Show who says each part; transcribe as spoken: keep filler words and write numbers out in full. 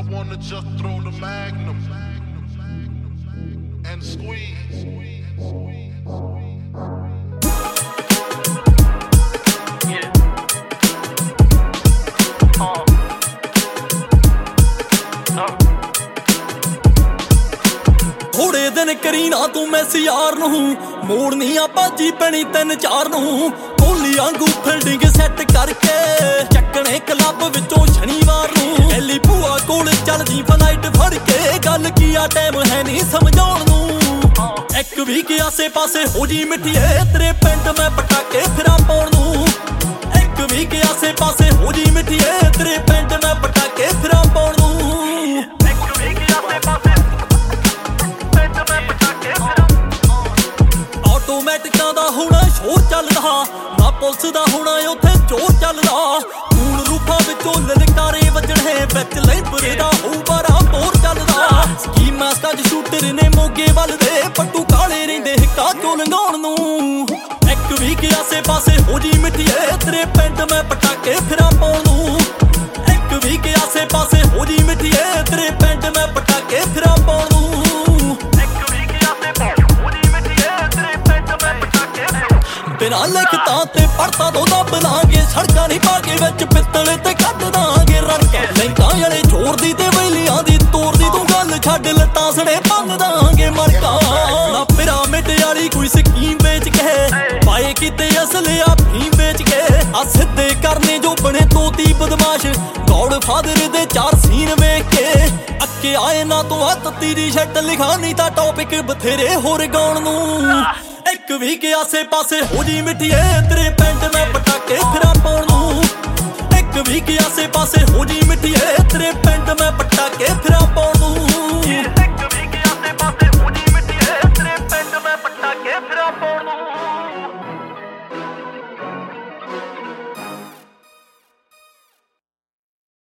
Speaker 1: wanna just throw the magnum and squeeze. Yeah. Uh. Uh.
Speaker 2: ਥੋੜੇ ਦਿਨ ਕਰੀ ਨਾ ਤੂੰ ਮੈਸ ਯਾਰ ਨੂੰ ਮੋੜਨੀ ਆ ਬਾਜੀ ਪੈਣੀ ਤਿੰਨ ਚਾਰ ਨੂੰ ਕੋਲੀ ਵਾਂਗੂ ਫਿਲਡਿੰਗ ਸੈੱਟ ਕਰਕੇ ਚੱਕਣੇ ਕਲੱਬ ਵਿੱਚੋਂ ਸ਼ਨੀਵਾਰ ਨੂੰ ਐਲੀ ਭੂਆ ਕੋਲ ਚੱਲਦੀ ਫਲਾਈਟ ਫੜ ਕੇ ਗੱਲ ਕੀ ਆ ਟਾਈਮ ਹੈ ਨਹੀਂ ਸਮਝਾਉਣ ਨੂੰ ਇੱਕ ਵੀ ਕਿ ਆਸੇ ਪਾਸੇ ਹੋ ਜੀ ਮਿੱਠੀਏ ਤੇਰੇ ਪਿੰਡ ਮੈਂ ਪਟਾਕੇ ਫਿਰਾਂ ਪਾਉਣ ਨੂੰ ਇੱਕ ਵੀ ਕਿ ਆਸੇ ਪਾਸੇ ਹੋ ਜੀ ਮਿੱਠੀਏ ਤੇਰੇ ਪਿੰਡ ਮੈਂ ਪਟਾਕੇ ਫਿਰਾਂ ਪਾਉਣ ਨੂੰ ਆਟੋਮੈਟਿਕਾਂ ਦਾ ਹੋਣਾ ਸ਼ੋਰ ਚੱਲਦਾ ਨਾ ਪੁਲਿਸ ਦਾ ਹੋਣਾ ਉੱਥੇ ਜ਼ੋਰ ਚੱਲਦਾ ਖੂਨ ਰੂਪਾਂ ਵਿੱਚੋਂ ਲਲਕਾਰੇ ਵੱਜਣੇ ਵਿੱਚ ਲੈਂਬਰੇ ਦਾ ਹੋਊ ਬੜਾ ਬੋਰ ਚੱਲਦਾ ਸਕੀਮਾਂ ਸਟਾਜ ਸ਼ੂਟਰ ਨੇ ਮੋਗੇ ਵੱਲ ਦੇ ਪੱਟੂ ਕਾਲੇ ਰਹਿੰਦੇ ਹਿੱਕਾਂ ਚੋਂ ਲੰਘਾਉਣ ਨੂੰ ਇੱਕ ਵੀ ਕਿ ਆਸੇ ਪਾਸੇ ਹੋ ਜੀ ਮਿੱਠੀਏ ਤੇਰੇ ਪਿੰਡ ਮੈਂ ਪਟਾਕੇ ਫਿਰਾਂ ਪਾਉਣ ਨੂੰ ਇੱਕ ਵੀ ਕਿ ਆਸੇ ਪਾਸੇ ਹੋ ਜੀ ਮਿੱਠੀਏ ਤੇਰੇ ਪਿੰਡ ਮੈਂ ਪਟਾਕੇ ਫਿਰਾਂ ਪਾਉਣ ਨੂੰ ਬਿਨਾਂ ਲਿਖਤਾਂ ਤੇ ਪੜਤਾ ਤੋਂ ਦੱਬ ਲਾਂਗੇ ਸੜਕਾਂ ਨਹੀਂ ਪਾ ਕੇ ਵਿੱਚ ਪਿੱਤਲ ਤੇ ਕੱਢ ਦਾਂਗੇ ਰੜਕੇ ਲੈਂਕਾਂ ਵਾਲੇ ਜ਼ੋਰ ਦੀ ਤੇ ਵੈਲੀਆਂ ਦੀ ਤੋਰ ਦੀ ਤੂੰ ਗੱਲ ਛੱਡ ਲੱਤਾਂ ਸੜੇ ਭੰਨ ਦਾਂਗੇ ਮਰਕਾ ਨਾ ਪਿਰਾਮਿਡ ਵਾਲੀ ਕੋਈ ਸਕੀਮ ਵੇਚ ਕੇ ਪਾਏ ਕਿਤੇ ਅਸਲੇ ਆ ਫੀਮ ਵੇਚ ਕੇ ਆ ਸਿੱਧੇ ਕਰਨੇ ਜੋ ਬਣੇ ਤੋਤੀ ਬਦਮਾਸ਼ ਗੌਡ ਫਾਦਰ ਦੇ ਚਾਰ ਸੀਨ ਵੇਖ ਕੇ ਅੱਕੇ ਆਏ ਨਾ ਤੂੰ ਹੱਥ ਤੀਰੀ ਛੱਟ ਲਿਖਾ ਨਹੀਂ ਤਾਂ ਟੌਪਿਕ ਬਥੇਰੇ ਹੋਰ ਗਾਉਣ ਨੂੰ ਇੱਕ ਵੀ ਕਿ ਆਸੇ ਪਾਸੇ ਹੋ ਜੀ ਮਿੱਠੀਏ ਤੇਰੇ ਪਿੰਡ ਮੈਂ ਪਟਾਕੇ ਫਿਰਾਂ ਪਾਉਣ ਨੂੰ ਇੱਕ ਵੀ ਕਿ ਆਸੇ ਪਾਸੇ ਹੋ ਜੀ ਮਿੱਠੀਏ ਤੇਰੇ ਪਿੰਡ ਮੈਂ